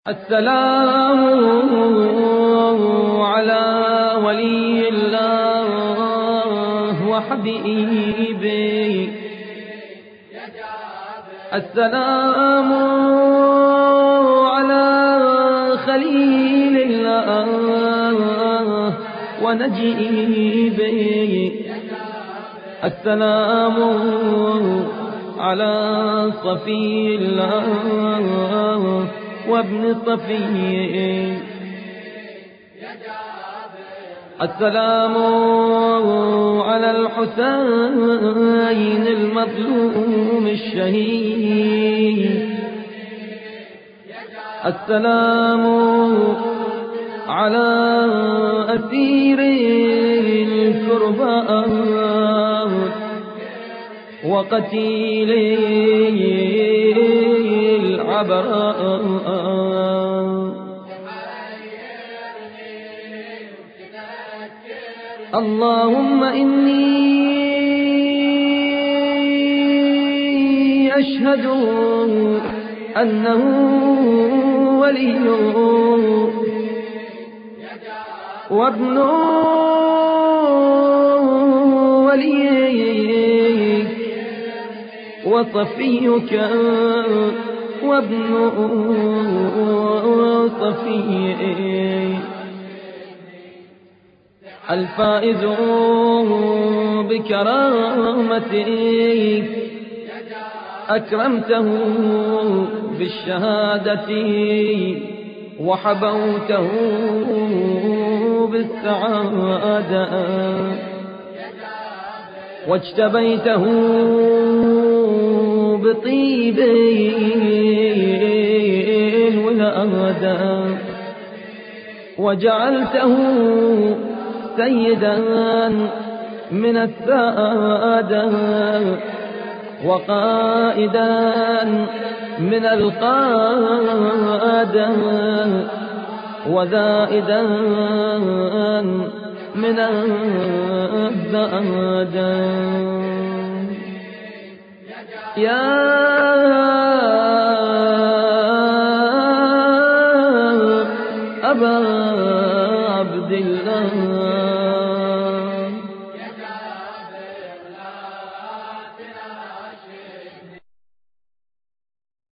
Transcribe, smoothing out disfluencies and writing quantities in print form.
السلام على ولي الله وحبيبي، السلام على خليل الله ونجيبي، السلام على صفي الله وابن صفي، السلام على الحسين المظلوم الشهيد، السلام على أسير الكرباء وقتيل العبراء. اللهم إني أشهد أنه ولي وابن وليك وصفيك وابن صفيك، الفائز بكرامتك، أكرمته بالشهادة وحبوته بالسعادة، واجتبيته بطيب الولادة، وجعلته سيدا من السادة، وقائدا من القادة، وزائدا من الزادة. يا أبا عبد الله